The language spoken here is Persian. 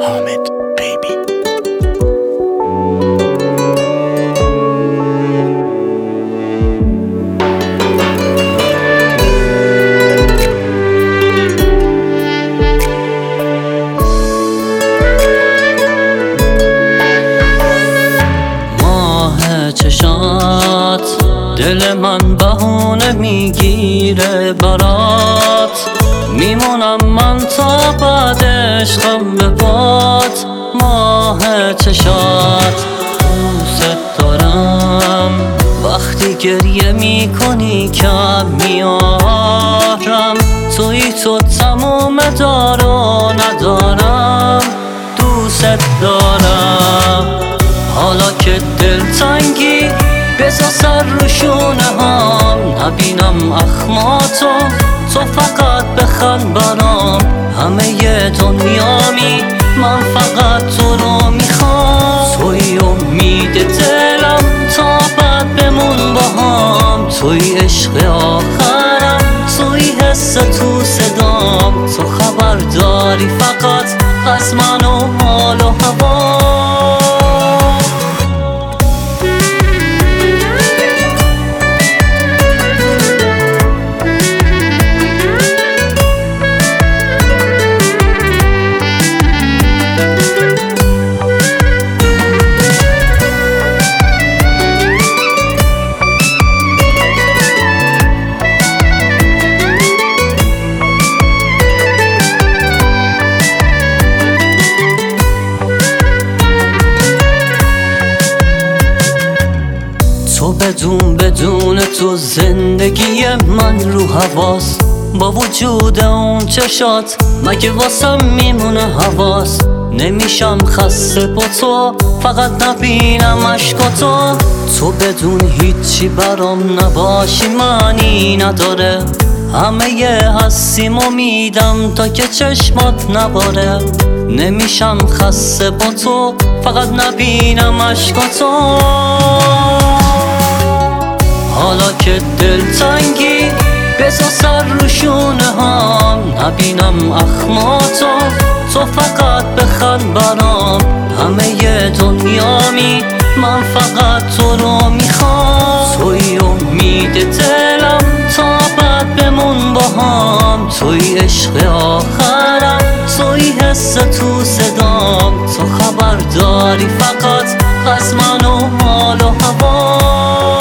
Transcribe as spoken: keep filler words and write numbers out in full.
Hamid baby. ماه چشات دل من بهونه میگیره برات، میمونم من تا بعد عشقم به پات. ماه چشات دوست دارم، وقتی گریه میکنی کم میارم. توی تو تموم دار و ندارم، دوست دارم. حالا که دلتنگی بذار سر رو شونه هم، نبینم اخماتو، تو فقط بخند برام. همه ی دنیامی، من فقط تو رو میخوام. توی امید دلم تا بعد بمون با هم. توی عشق آخرم، توی حس تو صدام. تو خبر داری فقط از من و حال و هوا. تو بدون بدون تو زندگی من رو حواس. با وجود اون چشات مگه واسم میمونه حواس. نمیشم خسته با تو، فقط نبینم عشقاتو. تو بدون هیچی برام نباشی معنی نداره. همه ی هستیم و میدم تا که چشمات نباره. نمیشم خسته با تو، فقط نبینم عشقاتو. حالا که دلتنگی بذار سر رو شونه هم، نبینم اخماتو، تو فقط بخند برام. همه ی دنیامی، من فقط تو رو میخوام. توی امید دلم تا بعد بمون با هم. توی عشق آخرم، توی حس تو صدام. تو خبر داری فقط از من و حال و هوا.